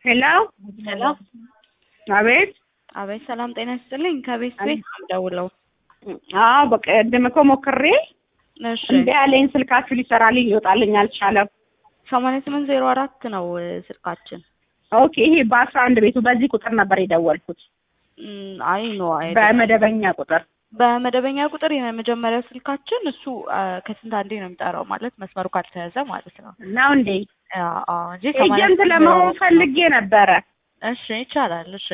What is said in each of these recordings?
ሄሎ ሄሎ አቤት አቤት ሰላም ጤና ይስጥልኝ ከቤት ቤት ደውለው በቀደም እኮ ሞክሬ እሺ እንደ ያለኝ ስልካችሁ ሊሰራልኝ ይወጣልኝ አልቻለም 8804 ነው ስልካችን ኦኬ ይሄ በ11 ቤቱ በዚህ ቁጥር ነበር የደወልኩት አይ ኖ አይ በመደበኛ ቁጥር የመጀመሪያው ስልካችን እሱ ከስንት አንዴ ነው የሚጠራው ማለት መስመሩ ካልተያዘ ማለት ነው እንዴ እንጂ ኤጀንት ለመሆን ፈልጌ ነበረ እሺ ይቻላል እሺ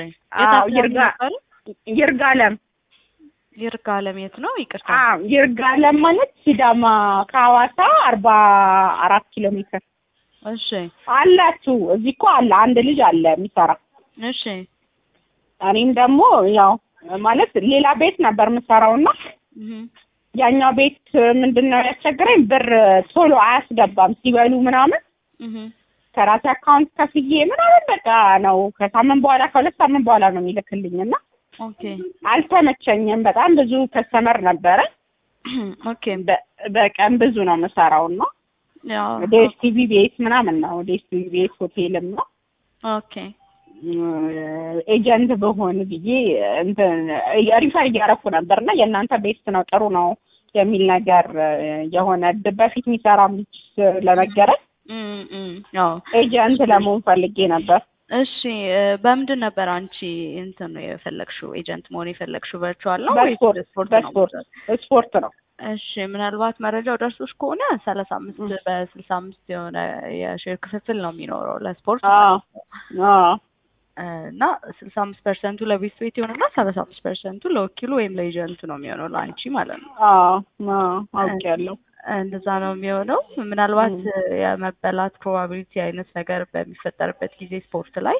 ይርጋለም የት ነው ይቅርታ ይርጋለም ማለት ሲዳማ ከሐዋሳ 44 ኪሎ ሜትር እሺ አላችሁ እዚህ እኮ አለ አንድ ልጅ አለ የሚሰራ እሺ እኔም ደግሞ ያው ማለት ሌላ ቤት ነበር የምሰራውና ያኛው ቤት ምንድነው ያስቸገረኝ ብር ቶሎ አያስገባም ሲበሉ ምናምን ከራሴ አካውንት ከፍዬ ምናምን በቃ ነው ከሳምንት በኋላ ከሁለት ሳምንት በኋላ ነው የሚልክልኝና ኦኬ አልተመቸኝም በጣም ብዙ ከስተመር ነበረ ኦኬ በቀን ብዙ ነው የምሰራውና ያው ዴስቲቪ ቤት ምናምን ነው ዴስቲቪ ቤት ሆቴልም ነው ኦኬ ኤጀንት በሆነ ብዬ እንትን ሪፈር እያደረኩ ነበርና የእናንተ ቤት ነው ጥሩ ነው የሚል ነገር የሆነ በፊት የሚሰራም ልጅ ለነገረኝ ያው ኤጀንት ለመሆን ፈልጌ ነበር እሺ በምንድን ነበር አንቺ እንትን ነው የፈለግሽው ኤጀንት መሆን የፈለግሽው ቨርቹዋል ነው ወይስ ስፖርት ነው እሺ ምናልባት መረጃው ደርሶሽ ከሆነ 35 በ65 የሆነ የሼር ክፍፍል ነው የሚኖረው ለስፖርት እና 65% ለቤት ቤት ይሆንና 75% ለወኪሉ ወይም ለኤጀንቱ ነው የሚሆነው ለአንቺ ማለት ነው አውቄያለሁ እንደዛ ነው የሚሆነው ምናልባት የመበላት ፕሮባቢሊቲ አይነት ነገር በሚፈጠርበት ጊዜ ስፖርት ላይ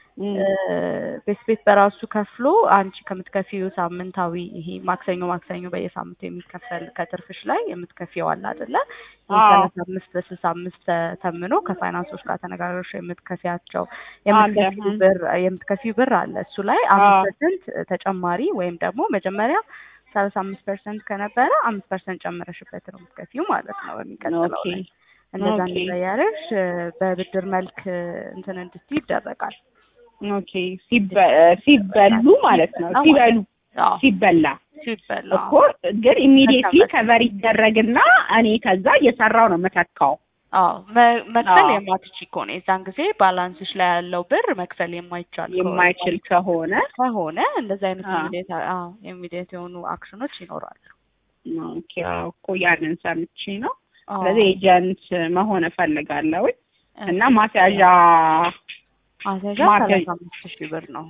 ቤት በራሱ ከፍሎ አንቺ ከምትከፊው ሳምንታዊ ይሄ ማክሰኞ በየሳምንቱ የሚከፈል ከትርፍሽ ላይ የምትከፊው አለ አይደለ 35 በ65 ተምኖ ከፋይናንሶች ጋር ተነጋግረሽ የምትከፊያቸው የምትከፊው ብር አለ እሱ ላይ 5% ተጨማሪ ወይም ደግሞ መጀመሪያ 35% ከነበረ 5% ጨምረሽበት ነው የምትከፊው ማለት ነው በሚቀጥለው ላይ እንደዛ እንደያለሽ በብድር መልክ እንትን እንድትይ ይደረጋል ኦኬ ሲበሉ ማለት ነው ሲበላ እኮ ግን ኢሚዲየትሊ ከቨር ይደረግና እኔ ከዛ እየሰራው ነው መተካው መክፈል የማትቺ ከሆነ የዛን ጊዜ ባላንስሽ ላይ ያለው ብር መክፈል የማይችል ከሆነ እንደዛ አይነት ኢሚዲየት የሆኑ አክሽኖች ይኖራሉ ኦኬ እኮ ያንን ሰምቼ ነው ስለዚህ ኤጀንት መሆን እፈልጋለሁ እና ማስያዣ 35,000 ብር ነው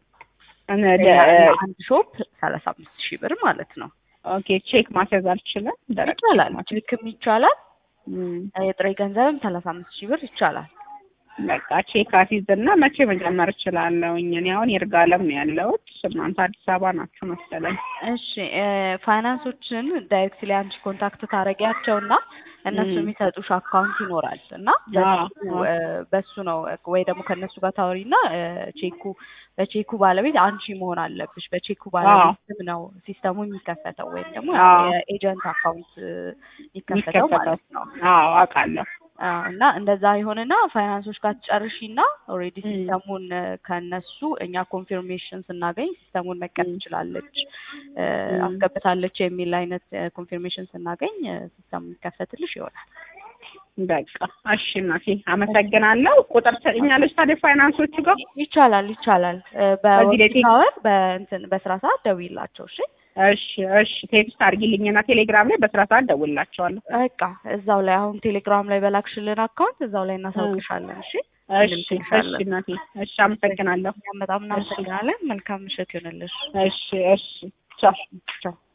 አንድ ሾፕ 35,000 ብር ማለት ነው ኦኬ ቼክ ማስያዝ አልችልም ይቻላል ቼክም ይቻላል የጥሬ ገንዘብም 35,000 ብር ይቻላል በቃ ቼክ አስይዝና መቼ መጀመር እችላለሁ እኔ አሁን ይርጋለም ነው ያለሁት እናንተ አዲስ አበባ ናችሁ መሰለኝ እሺ ፋይናንሶችን ዳይሬክትሊ አንቺ ኮንታክት ታረጊያቸውና እነሱ የሚሰጡሽ አካውንት ይኖራል እና በሱ ነው ወይ ደግሞ ከነሱ ጋር ታወሪና በቼኩ ባለቤት አንቺ መሆን አለብሽ በቼኩ ባለቤት ነው ሲስተሙ የሚከፈተው ወይም ደግሞ የኤጀንት አካውንት የሚከፈተው ማለት ነው አውቃለሁ እና እንደዛ ይሆንና ፋይናንሶች ጋር ትጨርሺና ኦሬዲ ሲስተሙን ከነሱ እኛ ኮንፊርሜሽን ስናገኝ ሲስተሙን መቀበል ትችላለች አስገብታለች የሚል አይነት ኮንፊርሜሽን ስናገኝ ሲስተሙ ይከፈትልሽ ይሆናል በቃ እሺ እናቴ አመሰግናለሁ ቁጥር ሰጥኛለሽ ታዲያ ፋይናንሶቹ ጋር ይቻላል በወር በስራ ሰዓት ደውይላቸው እሺ ቴክስት አድርጊልኝና ቴሌግራም ላይ በስራ ሰዓት ደውልላቸዋለሁ በቃ እዛው ላይ አሁን ቴሌግራም ላይ በላክሽልን አካውንት እዛው ላይ እናሳውቅሻለን እሺ እናቴ እሺ አመሰግናለሁ በጣም እናመሰግናለን መልካም ምሽት ይሁንልሽ እሺ ቻው